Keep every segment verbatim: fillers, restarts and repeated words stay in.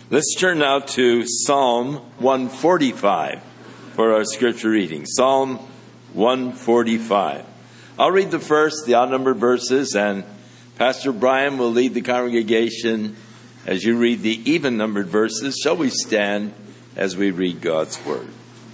Let's turn now to Psalm one forty-five for our scripture reading. Psalm one forty-five. I'll read the first, the odd-numbered verses, and Pastor Brian will lead the congregation as you read the even-numbered verses. Shall we stand as we read God's word?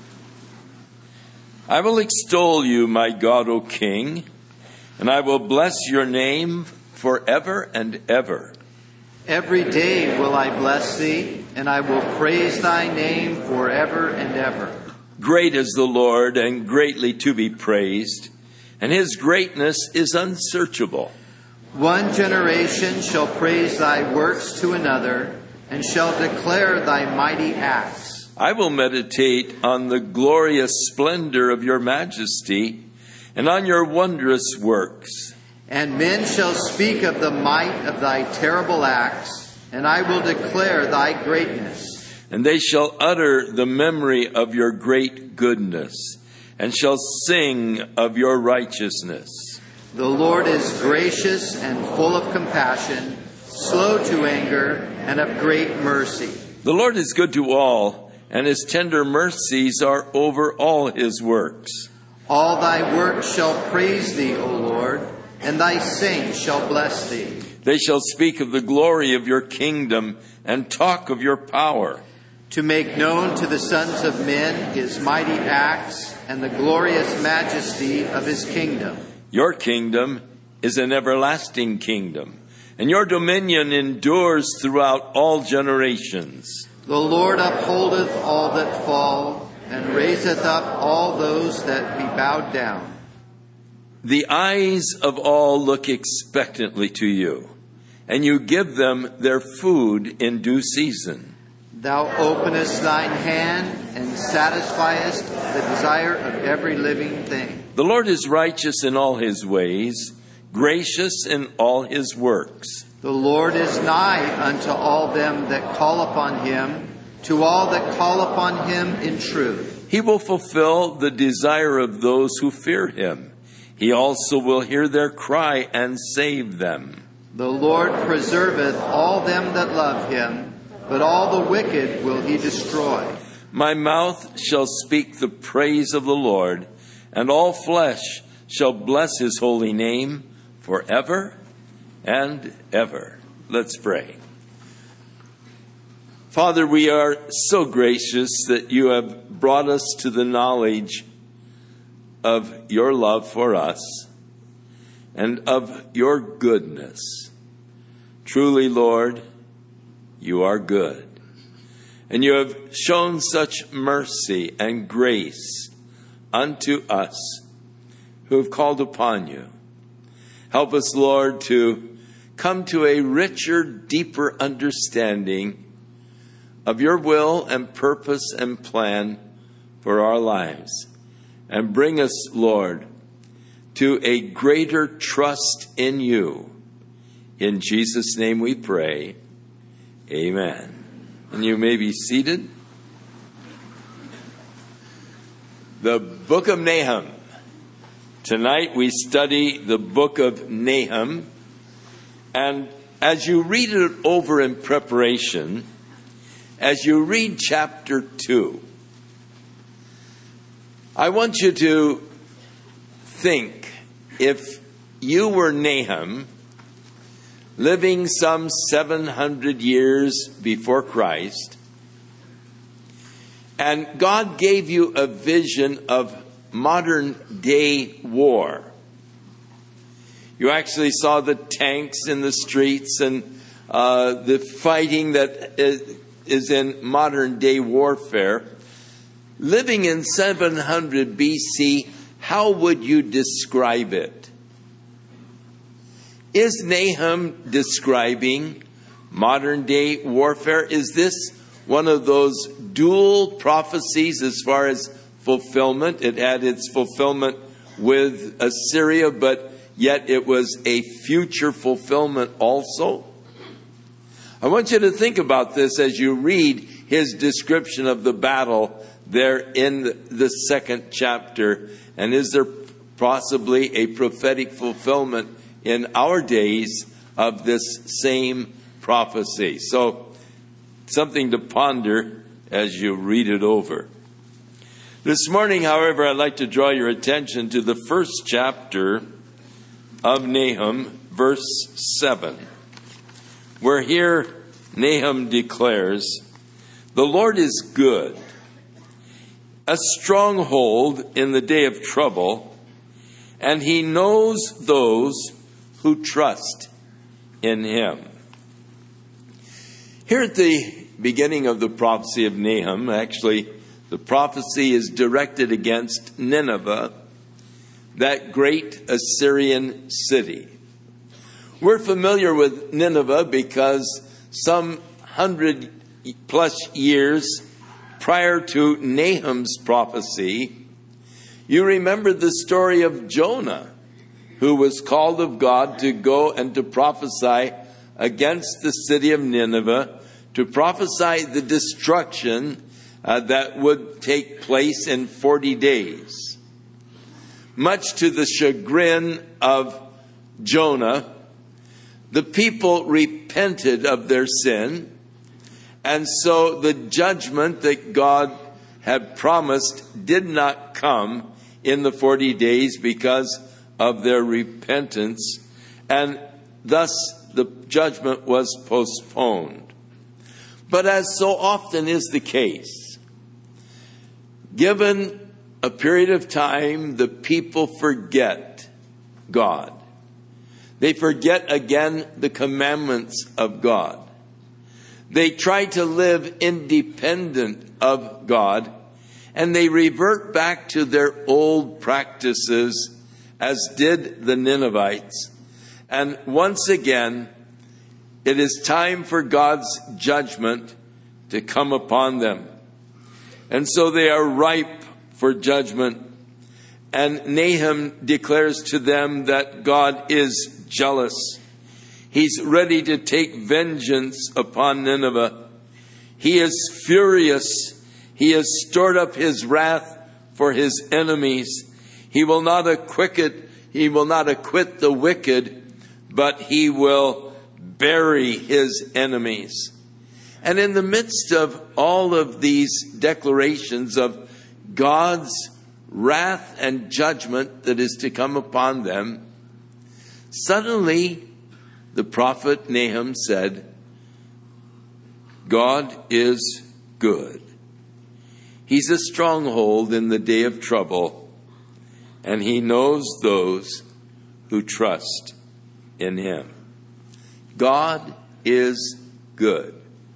I will extol you, my God, O King, and I will bless your name forever and ever. Every day will I bless thee, and I will praise thy name forever and ever. Great is the Lord, and greatly to be praised, and his greatness is unsearchable. One generation shall praise thy works to another, and shall declare thy mighty acts. I will meditate on the glorious splendor of your majesty, and on your wondrous works. And men shall speak of the might of thy terrible acts, and I will declare thy greatness. And they shall utter the memory of your great goodness, and shall sing of your righteousness. The Lord is gracious and full of compassion, slow to anger, and of great mercy. The Lord is good to all, and his tender mercies are over all his works. All thy works shall praise thee, O Lord, and thy saints shall bless thee. They shall speak of the glory of your kingdom and talk of your power. To make known to the sons of men his mighty acts and the glorious majesty of his kingdom. Your kingdom is an everlasting kingdom, and your dominion endures throughout all generations. The Lord upholdeth all that fall, and raiseth up all those that be bowed down. The eyes of all look expectantly to you, and you give them their food in due season. Thou openest thine hand and satisfiest the desire of every living thing. The Lord is righteous in all his ways, gracious in all his works. The Lord is nigh unto all them that call upon him, to all that call upon him in truth. He will fulfill the desire of those who fear him. He also will hear their cry and save them. The Lord preserveth all them that love him, but all the wicked will he destroy. My mouth shall speak the praise of the Lord, and all flesh shall bless his holy name forever and ever. Let's pray. Father, we are so gracious that you have brought us to the knowledge of your love for us and of your goodness. Truly, Lord, you are good. And you have shown such mercy and grace unto us who have called upon you. Help us, Lord, to come to a richer, deeper understanding of your will and purpose and plan for our lives. And bring us, Lord, to a greater trust in you. In Jesus' name we pray. Amen. And you may be seated. The book of Nahum. Tonight we study the book of Nahum. And as you read it over in preparation, as you read chapter two, I want you to think, if you were Nahum, living some seven hundred years before Christ, and God gave you a vision of modern day war. You actually saw the tanks in the streets and uh, the fighting that is in modern day warfare. Living in seven hundred B C, how would you describe it? Is Nahum describing modern day warfare? Is this one of those dual prophecies as far as fulfillment? It had its fulfillment with Assyria, but yet it was a future fulfillment also. I want you to think about this as you read his description of the battle there in the second chapter. And is there possibly a prophetic fulfillment in our days of this same prophecy? So something to ponder as you read it over. This morning, however, I'd like to draw your attention to the first chapter of Nahum, verse seven, where here Nahum declares, "The Lord is good, a stronghold in the day of trouble, and he knows those who trust in him." Here at the beginning of the prophecy of Nahum, actually, the prophecy is directed against Nineveh, that great Assyrian city. We're familiar with Nineveh because some hundred plus years prior to Nahum's prophecy, you remember the story of Jonah, who was called of God to go and to prophesy against the city of Nineveh, to prophesy the destruction uh, that would take place in forty days. Much to the chagrin of Jonah, the people repented of their sin, and so the judgment that God had promised did not come in the forty days because of their repentance, and thus the judgment was postponed. But as so often is the case, given a period of time, the people forget God. They forget again the commandments of God. They try to live independent of God, and they revert back to their old practices, as did the Ninevites. And once again, it is time for God's judgment to come upon them. And so they are ripe for judgment. And Nahum declares to them that God is jealous. He's ready to take vengeance upon Nineveh. He is furious. He has stored up his wrath for his enemies. He will not acquit, he will not acquit the wicked, but he will bury his enemies. And in the midst of all of these declarations of God's wrath and judgment that is to come upon them, suddenly the prophet Nahum said, God is good. He's a stronghold in the day of trouble, and he knows those who trust in him. God is good.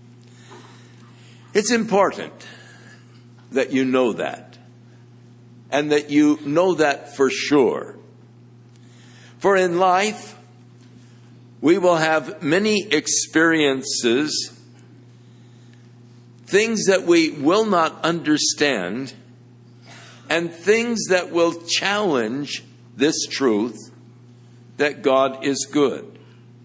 It's important that you know that, and that you know that for sure. For in life, we will have many experiences, things that we will not understand, and things that will challenge this truth that God is good.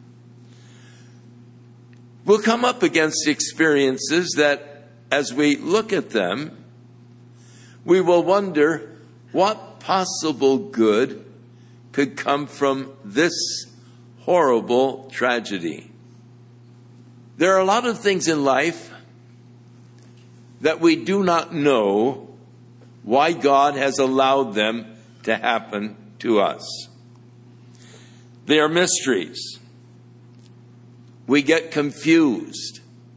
We'll come up against experiences that, as we look at them, we will wonder what possible good could come from this horrible tragedy. There are a lot of things in life that we do not know why God has allowed them to happen to us. They are mysteries. We get confused.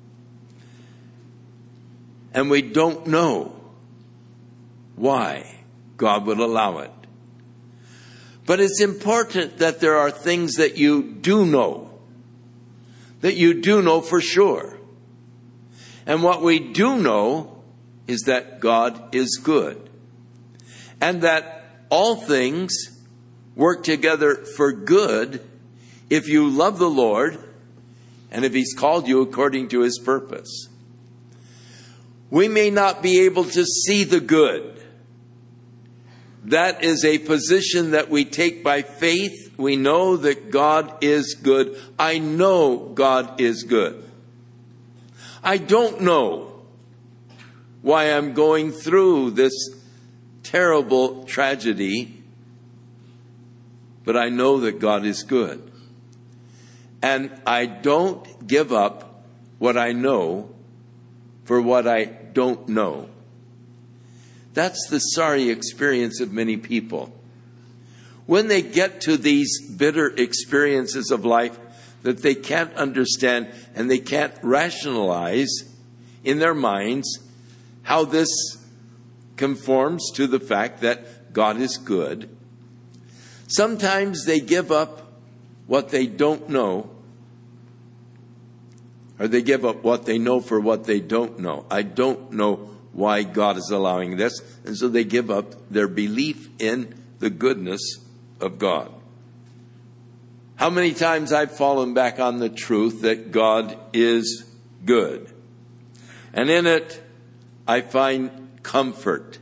And we don't know why God would allow it. But it's important that there are things that you do know, that you do know for sure. And what we do know is that God is good, and that all things work together for good if you love the Lord and if he's called you according to his purpose. We may not be able to see the good. That is a position that we take by faith. We know that God is good. I know God is good. I don't know why I'm going through this terrible tragedy, but I know that God is good. And I don't give up what I know for what I don't know. That's the sorry experience of many people. When they get to these bitter experiences of life that they can't understand and they can't rationalize in their minds how this conforms to the fact that God is good, sometimes they give up what they don't know, or they give up what they know for what they don't know. I don't know why God is allowing this, and so they give up their belief in the goodness of God. How many times I've fallen back on the truth that God is good, and in it I find comfort,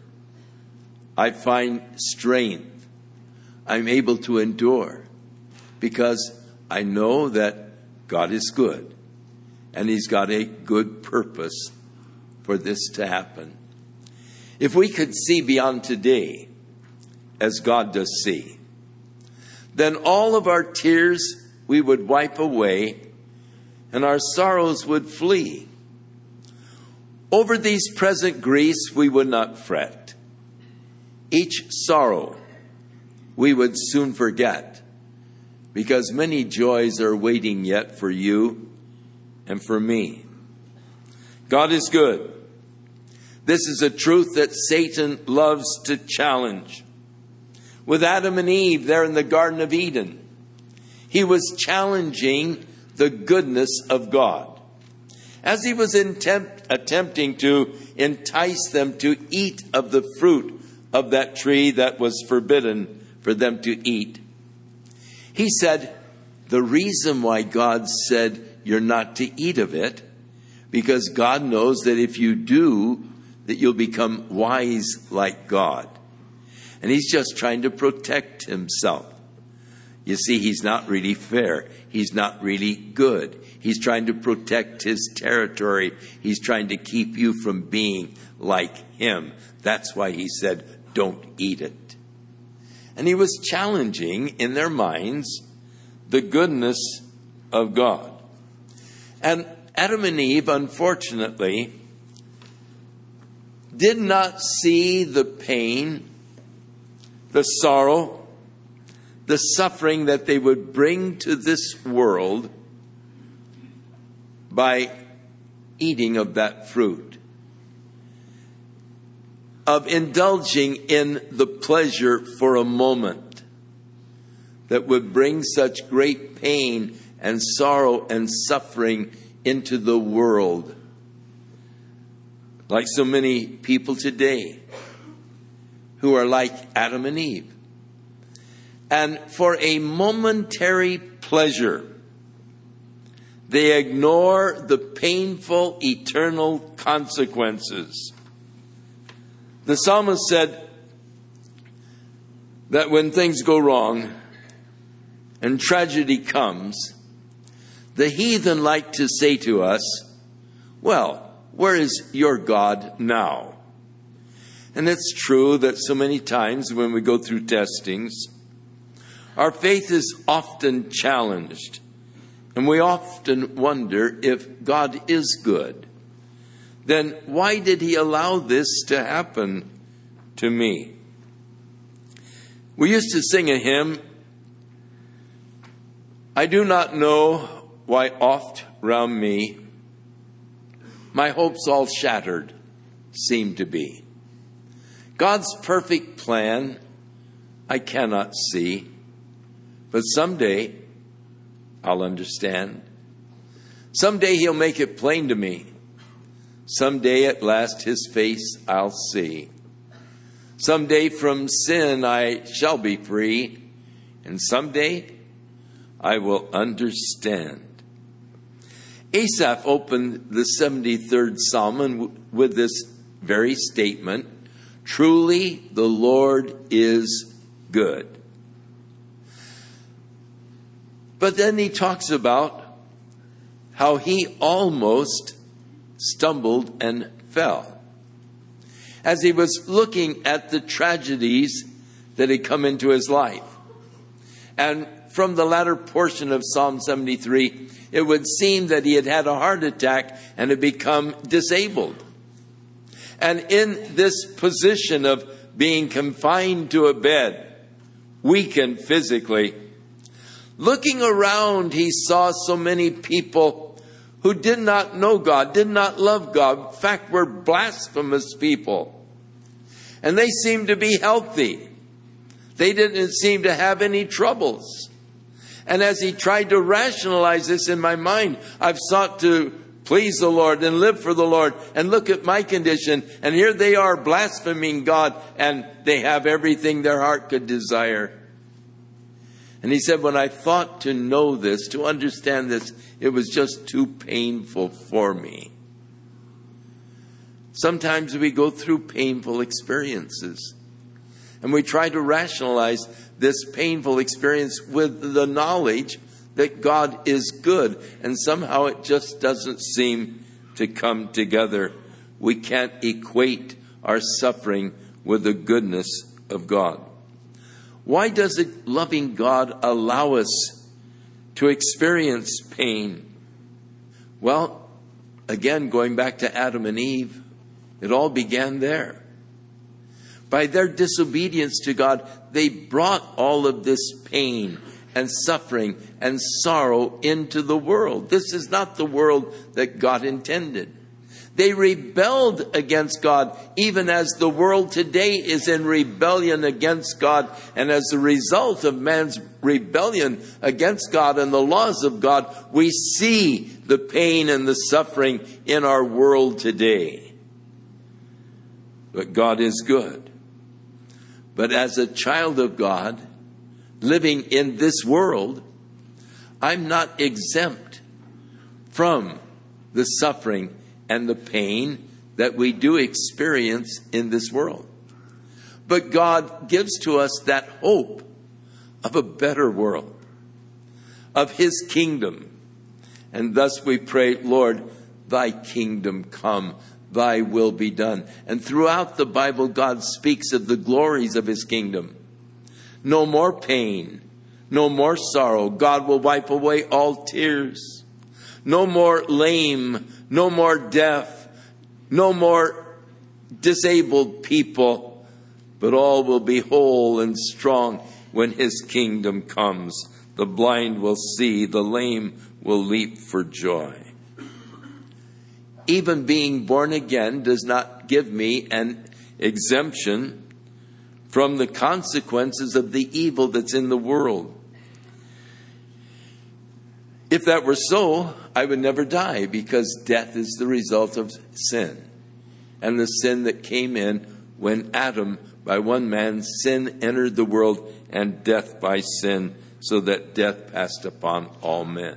I find strength, I'm able to endure, because I know that God is good, and He's got a good purpose for this to happen. If we could see beyond today as God does see, then all of our tears we would wipe away and our sorrows would flee. Over these present griefs we would not fret. Each sorrow we would soon forget, because many joys are waiting yet for you and for me. God is good. This is a truth that Satan loves to challenge. With Adam and Eve there in the Garden of Eden, he was challenging the goodness of God, as he was attempt, attempting to entice them to eat of the fruit of that tree that was forbidden for them to eat. He said, the reason why God said you're not to eat of it, because God knows that if you do, that you'll become wise like God. And he's just trying to protect himself. You see, he's not really fair. He's not really good. He's trying to protect his territory. He's trying to keep you from being like him. That's why he said, don't eat it. And he was challenging in their minds the goodness of God. And Adam and Eve, unfortunately, did not see the pain, the sorrow, the suffering that they would bring to this world by eating of that fruit, of indulging in the pleasure for a moment that would bring such great pain and sorrow and suffering into the world. Like so many people today who are like Adam and Eve. And for a momentary pleasure, they ignore the painful eternal consequences. The psalmist said that when things go wrong and tragedy comes, the heathen like to say to us, well, where is your God now? And it's true that so many times when we go through testings, our faith is often challenged. And we often wonder if God is good. Then why did he allow this to happen to me? We used to sing a hymn, I do not know why oft round me my hopes all shattered seem to be. God's perfect plan I cannot see, but someday I'll understand. Someday he'll make it plain to me. Someday at last his face I'll see. Someday from sin I shall be free, and someday I will understand. Asaph opened the seventy-third Psalm with this very statement, truly the Lord is good. But then he talks about how he almost stumbled and fell as he was looking at the tragedies that had come into his life. And from the latter portion of Psalm seventy-three, it would seem that he had had a heart attack and had become disabled. And in this position of being confined to a bed, weakened physically, looking around, he saw so many people who did not know God, did not love God, in fact, were blasphemous people. And they seemed to be healthy. They didn't seem to have any troubles. And as he tried to rationalize this in my mind, I've sought to please the Lord and live for the Lord and look at my condition. And here they are blaspheming God, and they have everything their heart could desire. And he said, when I thought to know this, to understand this, it was just too painful for me. Sometimes we go through painful experiences, and we try to rationalize this painful experience with the knowledge that God is good, and somehow it just doesn't seem to come together. We can't equate our suffering with the goodness of God. Why does a loving God allow us to experience pain? Well, again, going back to Adam and Eve, it all began there. By their disobedience to God, they brought all of this pain and suffering and sorrow into the world. This is not the world that God intended. They rebelled against God, even as the world today is in rebellion against God. And as a result of man's rebellion against God and the laws of God, we see the pain and the suffering in our world today. But God is good. But as a child of God, living in this world, I'm not exempt from the suffering and the pain that we do experience in this world. But God gives to us that hope of a better world, of his kingdom. And thus we pray, Lord, thy kingdom come, thy will be done. And throughout the Bible, God speaks of the glories of his kingdom. No more pain, no more sorrow. God will wipe away all tears. No more lame, no more deaf, no more disabled people, but all will be whole and strong when his kingdom comes. The blind will see, the lame will leap for joy. Even being born again does not give me an exemption from the consequences of the evil that's in the world. If that were so, I would never die, because death is the result of sin. And the sin that came in when Adam, by one man, sin entered the world, and death by sin, so that death passed upon all men.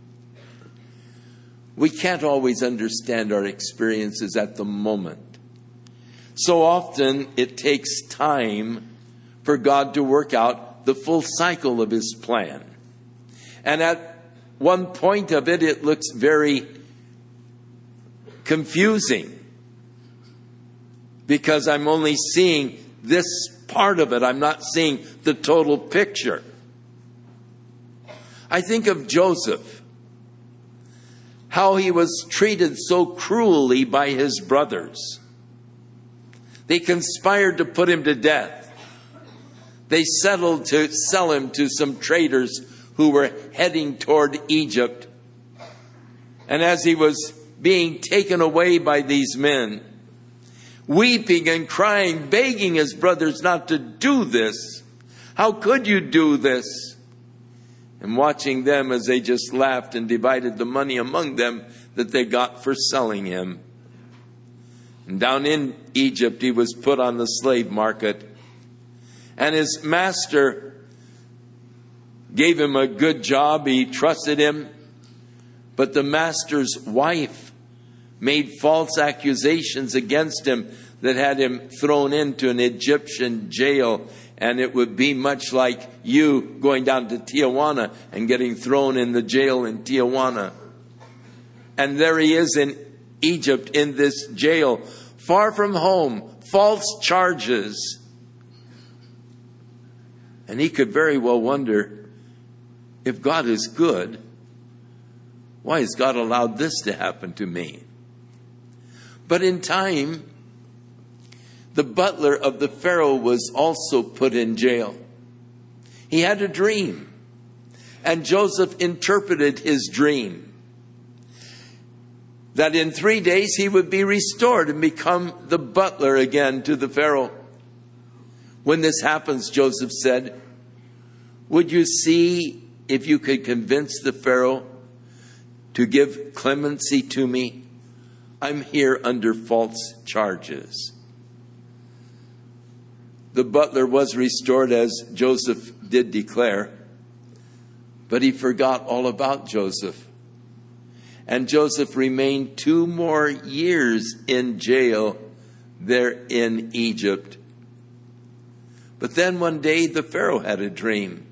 We can't always understand our experiences at the moment. So often it takes time for God to work out the full cycle of his plan. And at one point of it, it looks very confusing, because I'm only seeing this part of it. I'm not seeing the total picture. I think of Joseph, how he was treated so cruelly by his brothers. They conspired to put him to death. They settled to sell him to some traders who were heading toward Egypt. And as he was being taken away by these men, weeping and crying, begging his brothers not to do this. How could you do this? And watching them as they just laughed and divided the money among them that they got for selling him. And down in Egypt, he was put on the slave market. And his master gave him a good job. He trusted him. But the master's wife made false accusations against him that had him thrown into an Egyptian jail. And it would be much like you going down to Tijuana and getting thrown in the jail in Tijuana. And there he is in Egypt in this jail, far from home, false charges. And he could very well wonder, if God is good, why has God allowed this to happen to me? But in time, the butler of the Pharaoh was also put in jail. He had a dream, and Joseph interpreted his dream, that in three days he would be restored and become the butler again to the Pharaoh. When this happens, Joseph said, would you see if you could convince the Pharaoh to give clemency to me? I'm here under false charges. The butler was restored as Joseph did declare, but he forgot all about Joseph. And Joseph remained two more years in jail there in Egypt. But then one day the Pharaoh had a dream.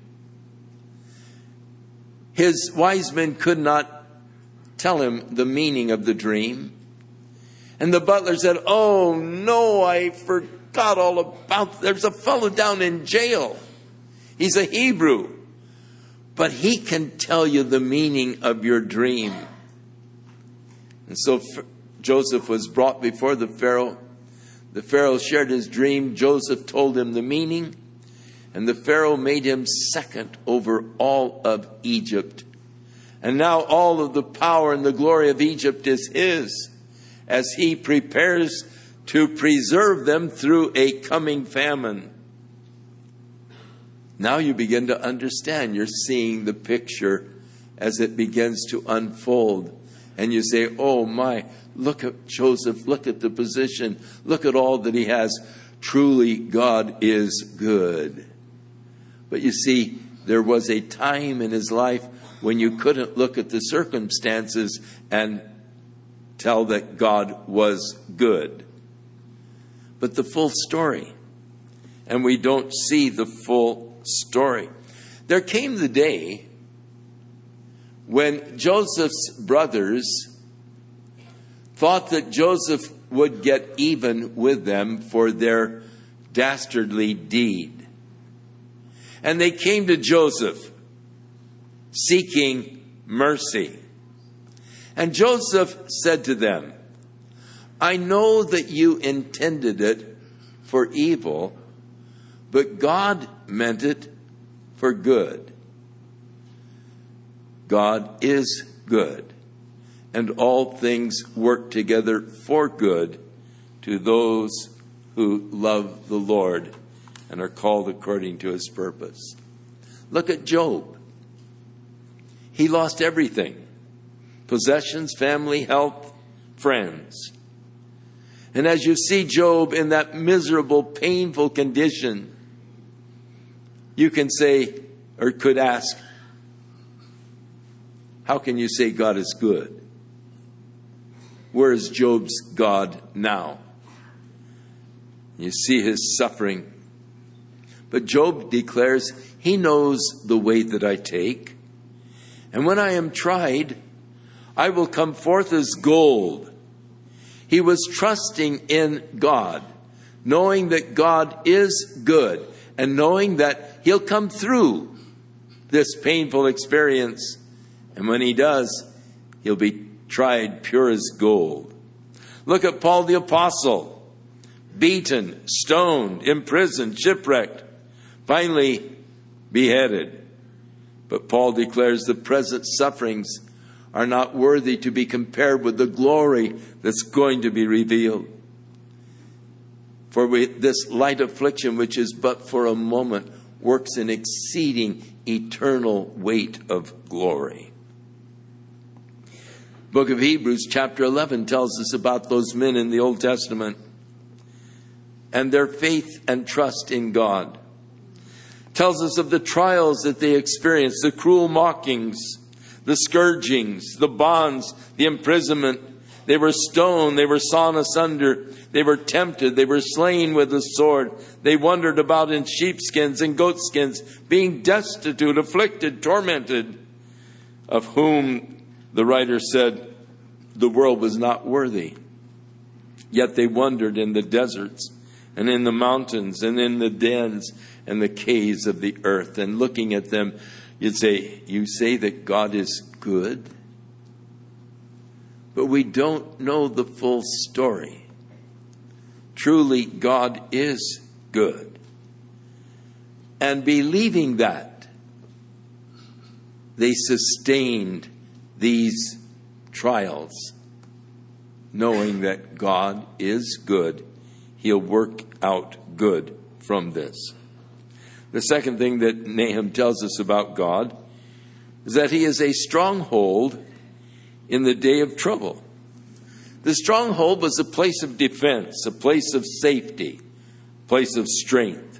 His wise men could not tell him the meaning of the dream. And the butler said, oh no, I forgot all about, there's a fellow down in jail. He's a Hebrew, but he can tell you the meaning of your dream. And so Joseph was brought before the Pharaoh. The Pharaoh shared his dream. Joseph told him the meaning. And the Pharaoh made him second over all of Egypt. And now all of the power and the glory of Egypt is his, as he prepares to preserve them through a coming famine. Now you begin to understand. You're seeing the picture as it begins to unfold. And you say, oh my, look at Joseph, look at the position, look at all that he has. Truly, God is good. But you see, there was a time in his life when you couldn't look at the circumstances and tell that God was good. But the full story, and we don't see the full story. There came the day when Joseph's brothers thought that Joseph would get even with them for their dastardly deed. And they came to Joseph seeking mercy. And Joseph said to them, I know that you intended it for evil, but God meant it for good. God is good, and all things work together for good to those who love the Lord and are called according to his purpose. Look at Job. He lost everything: possessions, family, health, friends. And as you see Job in that miserable, painful condition, you can say, or could ask, how can you say God is good? Where is Job's God now? You see his suffering. But Job declares, he knows the way that I take. And when I am tried, I will come forth as gold. He was trusting in God, knowing that God is good, and knowing that he'll come through this painful experience. And when he does, he'll be tried pure as gold. Look at Paul the Apostle, beaten, stoned, imprisoned, shipwrecked, finally beheaded. But Paul declares the present sufferings are not worthy to be compared with the glory that's going to be revealed. For we, this light affliction, which is but for a moment, works an exceeding eternal weight of glory. Book of Hebrews chapter eleven tells us about those men in the Old Testament and their faith and trust in God. Tells us of the trials that they experienced, the cruel mockings, the scourgings, the bonds, the imprisonment. They were stoned, they were sawn asunder, they were tempted, they were slain with the sword. They wandered about in sheepskins and goatskins, being destitute, afflicted, tormented, of whom the writer said the world was not worthy. Yet they wandered in the deserts and in the mountains and in the dens and the caves of the earth. And looking at them, You'd say, you say that God is good, but we don't know the full story. Truly, God is good. And believing that, they sustained these trials, knowing that God is good. He'll work out good from this. The second thing that Nahum tells us about God is that he is a stronghold in the day of trouble. The stronghold was a place of defense, a place of safety, a place of strength.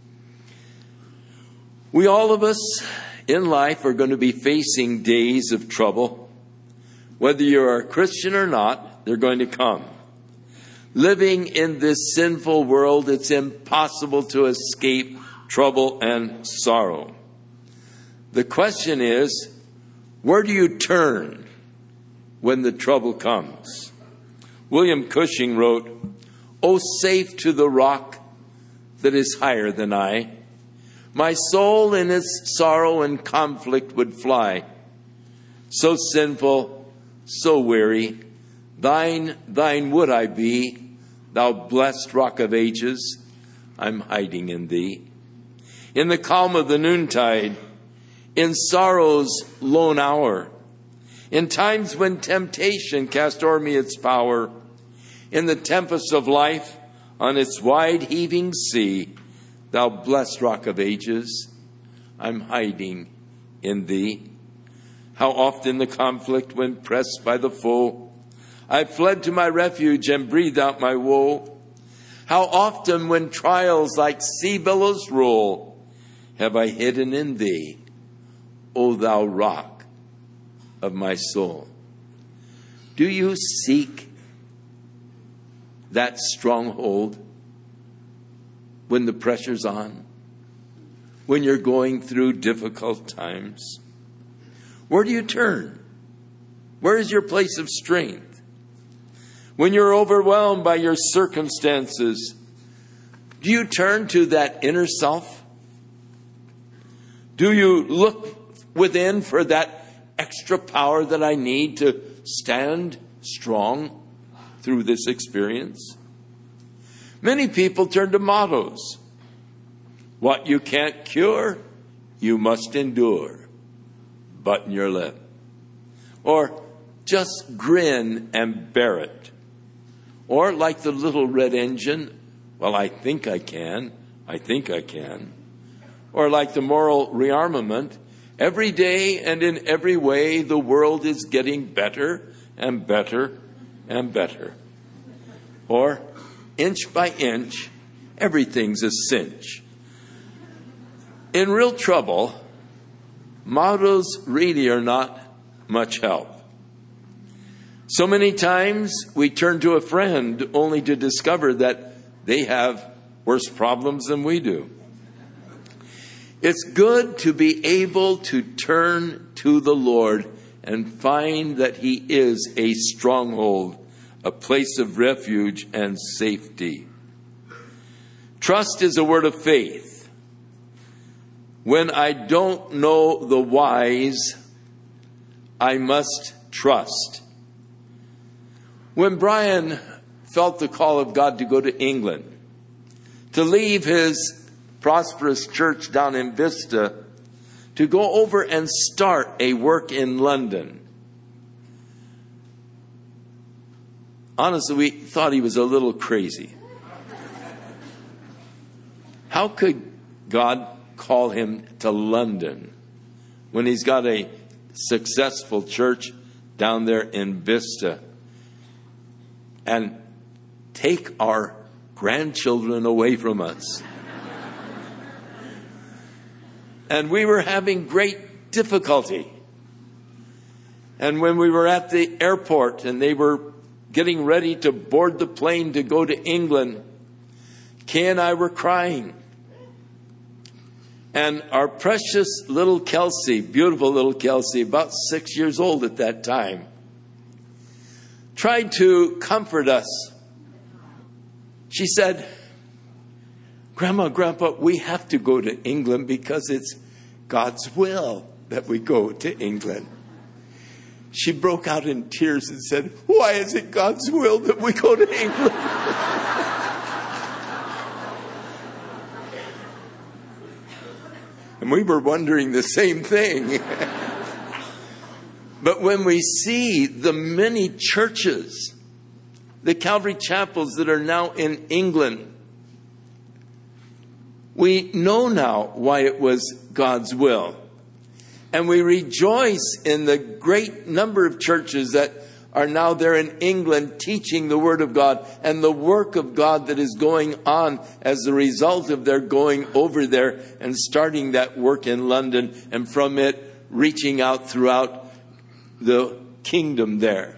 We, all of us in life, are going to be facing days of trouble. Whether you're a Christian or not, they're going to come. Living in this sinful world, it's impossible to escape trouble and sorrow. The question is, where do you turn when the trouble comes? William Cushing wrote, "O safe to the rock that is higher than I, my soul in its sorrow and conflict would fly. So sinful, so weary, thine, thine would I be, thou blessed rock of ages, I'm hiding in thee. In the calm of the noontide, in sorrow's lone hour, in times when temptation cast o'er me its power, in the tempest of life on its wide heaving sea, thou blessed rock of ages, I'm hiding in thee. How often the conflict when pressed by the foe, I fled to my refuge and breathed out my woe. How often when trials like sea billows roll, have I hidden in thee, O thou rock of my soul." Do you seek that stronghold when the pressure's on? When you're going through difficult times? Where do you turn? Where is your place of strength? When you're overwhelmed by your circumstances, do you turn to that inner self? Do you look within for that extra power that I need to stand strong through this experience? Many people turn to mottos. What you can't cure, you must endure. Button your lip. Or just grin and bear it. Or like the little red engine, well, I think I can. I think I can. Or like the moral rearmament, every day and in every way, the world is getting better and better and better. Or inch by inch, everything's a cinch. In real trouble, mottos really are not much help. So many times we turn to a friend only to discover that they have worse problems than we do. It's good to be able to turn to the Lord and find that He is a stronghold, a place of refuge and safety. Trust is a word of faith. When I don't know the whys, I must trust. When Brian felt the call of God to go to England, to leave his prosperous church down in Vista, to go over and start a work in London, honestly, we thought he was a little crazy. How could God call him to London when he's got a successful church down there in Vista, and take our grandchildren away from us? And we were having great difficulty. And when we were at the airport and they were getting ready to board the plane to go to England, Kay and I were crying. And our precious little Kelsey, beautiful little Kelsey, about six years old at that time, tried to comfort us. She said, "Grandma, Grandpa, we have to go to England because it's God's will that we go to England. She broke out in tears and said, why is it God's will that we go to England? And we were wondering the same thing. But when we see the many churches, the Calvary chapels that are now in England, we know now why it was God's will. And we rejoice in the great number of churches that are now there in England teaching the Word of God and the work of God that is going on as a result of their going over there and starting that work in London, and from it reaching out throughout the kingdom there.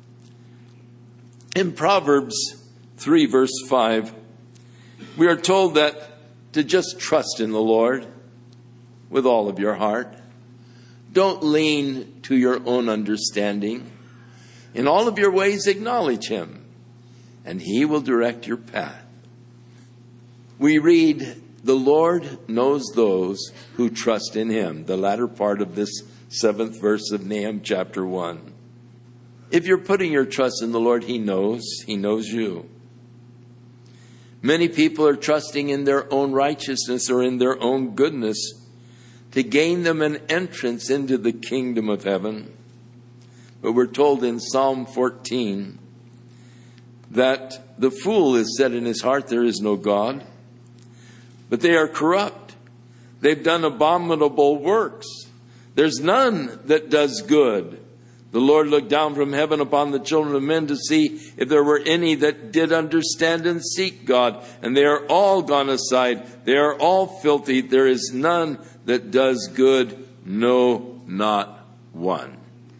In Proverbs three verse five, we are told that to just trust in the Lord with all of your heart. Don't lean to your own understanding. In all of your ways acknowledge Him, and He will direct your path. We read, the Lord knows those who trust in Him, the latter part of this seventh verse of Nahum chapter one. If you're putting your trust in the Lord, He knows. He knows you. Many people are trusting in their own righteousness or in their own goodness to gain them an entrance into the kingdom of heaven. But we're told in Psalm fourteen that the fool is said in his heart, there is no God. But they are corrupt. They've done abominable works. There's none that does good. The Lord looked down from heaven upon the children of men to see if there were any that did understand and seek God. And they are all gone aside. They are all filthy. There is none that does good, no, not one.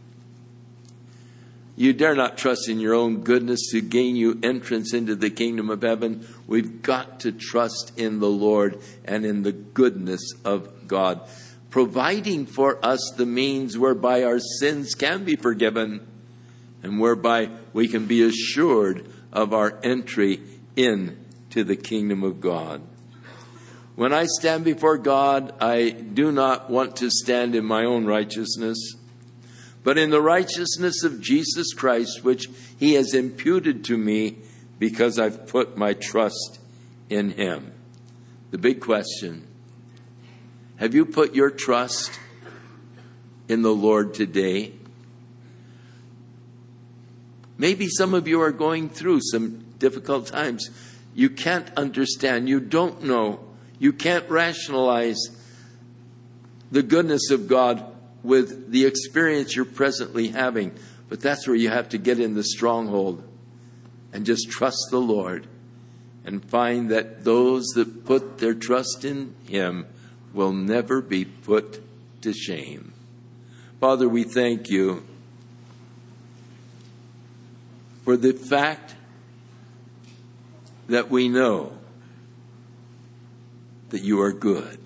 You dare not trust in your own goodness to gain you entrance into the kingdom of heaven. We've got to trust in the Lord and in the goodness of God, providing for us the means whereby our sins can be forgiven and whereby we can be assured of our entry into the kingdom of God. When I stand before God, I do not want to stand in my own righteousness, but in the righteousness of Jesus Christ, which He has imputed to me because I've put my trust in Him. The big question: have you put your trust in the Lord today? Maybe some of you are going through some difficult times. You can't understand. You don't know. You can't rationalize the goodness of God with the experience you're presently having. But that's where you have to get in the stronghold and just trust the Lord and find that those that put their trust in Him will never be put to shame. Father, we thank You for the fact that we know that You are good.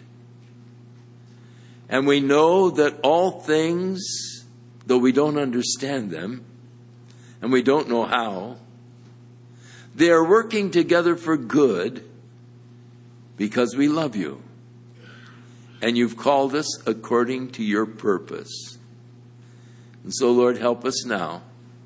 And we know that all things, though we don't understand them, and we don't know how, they are working together for good because we love You. And You've called us according to Your purpose. And so, Lord, help us now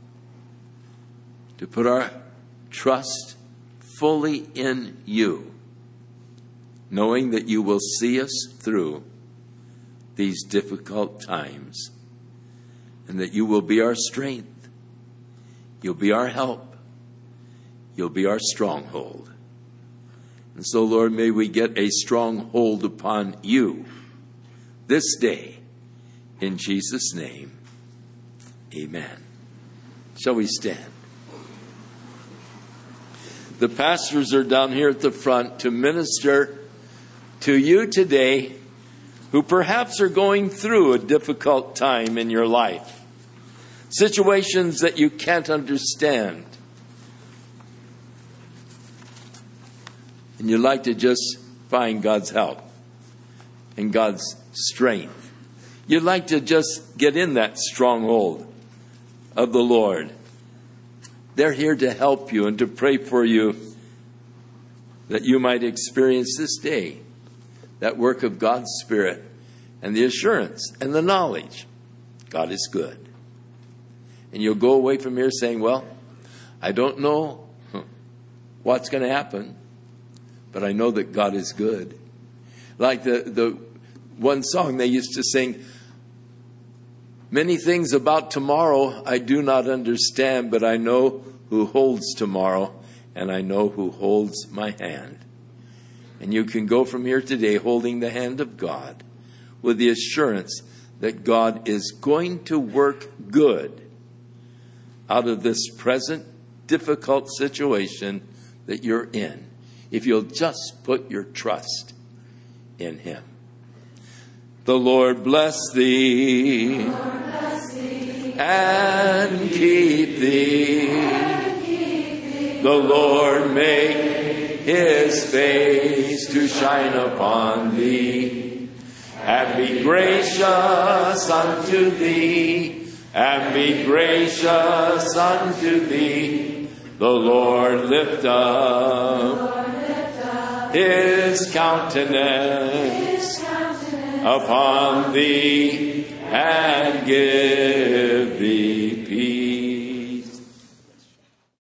to put our trust fully in You, knowing that You will see us through these difficult times, and that You will be our strength. You'll be our help. You'll be our stronghold. And so, Lord, may we get a strong hold upon You this day. In Jesus' name, amen. Shall we stand? The pastors are down here at the front to minister to you today who perhaps are going through a difficult time in your life. Situations that you can't understand. And you'd like to just find God's help and God's strength. You'd like to just get in that stronghold of the Lord. They're here to help you and to pray for you that you might experience this day that work of God's Spirit and the assurance and the knowledge God is good. And you'll go away from here saying, well, I don't know what's going to happen, but I know that God is good. Like the, the one song they used to sing, many things about tomorrow I do not understand, but I know who holds tomorrow, and I know who holds my hand. And you can go from here today holding the hand of God with the assurance that God is going to work good out of this present difficult situation that you're in, if you'll just put your trust in Him. The Lord bless thee, Lord bless thee and keep thee. and keep thee. The Lord make His face to shine upon thee, and be gracious unto thee, and be gracious unto thee. The Lord lift up His countenance upon thee and give